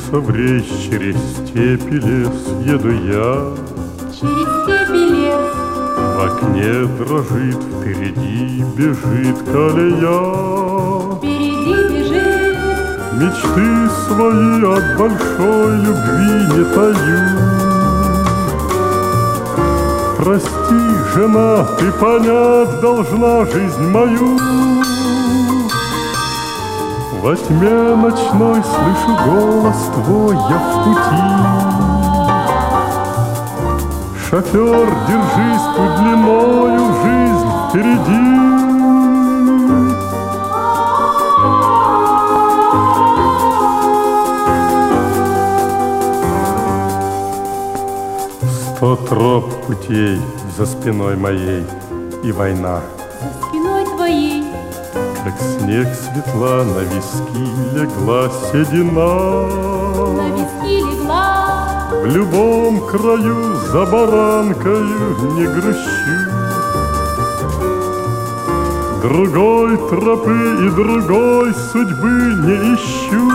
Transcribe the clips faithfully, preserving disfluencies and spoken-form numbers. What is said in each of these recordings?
рейсов рейс через степь и лес еду я. Через степь и лес В окне дрожит, впереди бежит колея. впереди бежит, Мечты свои от большой любви не таю. Прости, жена, ты понять должна жизнь мою. Во тьме ночной слышу голос твой, я в пути. Шофер, держись, путь длиною, жизнь впереди. Сто троп путей за спиной моей, и война, за спиной твоей, как снег светла, на виски легла седина. на виски легла. В любом краю за баранкою не грущу. Другой тропы и другой судьбы не ищу.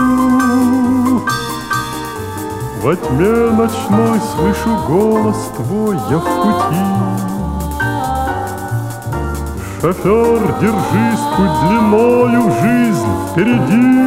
Во тьме ночной слышу голос твой, я в пути. Шофер, держись, путь длиною, жизнь впереди.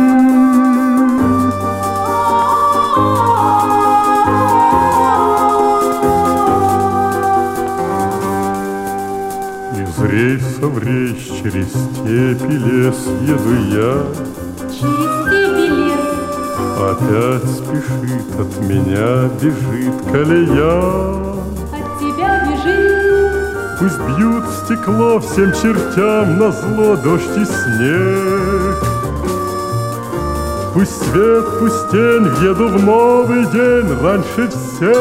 Из рейса в рейс через степь и лес еду я. Через степь и лес Опять спешит, от меня бежит колея. от тебя бежит, Пусть бьют в стекло всем чертям назло дождь и снег. Пусть свет, пусть тень, въеду в новый день раньше всех.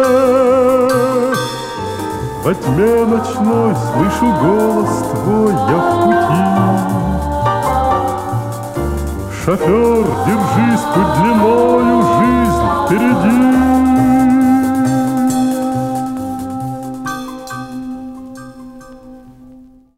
Во тьме ночной слышу голос твой, я в пути. Шофер, держись, путь длиною, жизнь впереди.